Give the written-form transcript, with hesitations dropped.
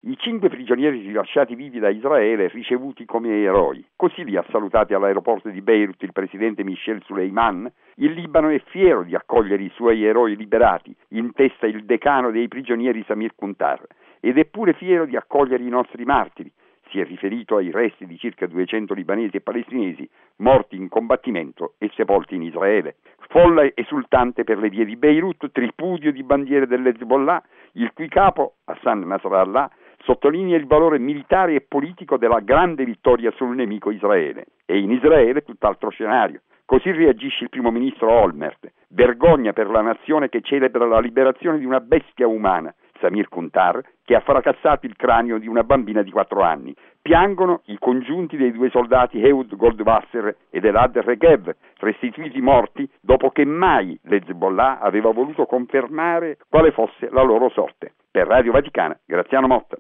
i 5 prigionieri rilasciati vivi da Israele ricevuti come eroi. Così li ha salutati all'aeroporto di Beirut il presidente Michel Suleiman. Il Libano è fiero di accogliere i suoi eroi liberati, in testa il decano dei prigionieri Samir Kuntar, ed è pure fiero di accogliere i nostri martiri. Si è riferito ai resti di circa 200 libanesi e palestinesi morti in combattimento e sepolti in Israele. Folla esultante per le vie di Beirut, tripudio di bandiere dell'Hezbollah, il cui capo, Hassan Nasrallah, sottolinea il valore militare e politico della grande vittoria sul nemico Israele. E in Israele tutt'altro scenario. Così reagisce il primo ministro Olmert. Vergogna per la nazione che celebra la liberazione di una bestia umana, Samir Kuntar, che ha fracassato il cranio di una bambina di 4 anni. Piangono i congiunti dei 2 soldati Ehud Goldwasser ed Elad Regev, restituiti morti dopo che mai l'Hezbollah aveva voluto confermare quale fosse la loro sorte. Per Radio Vaticana, Graziano Motta.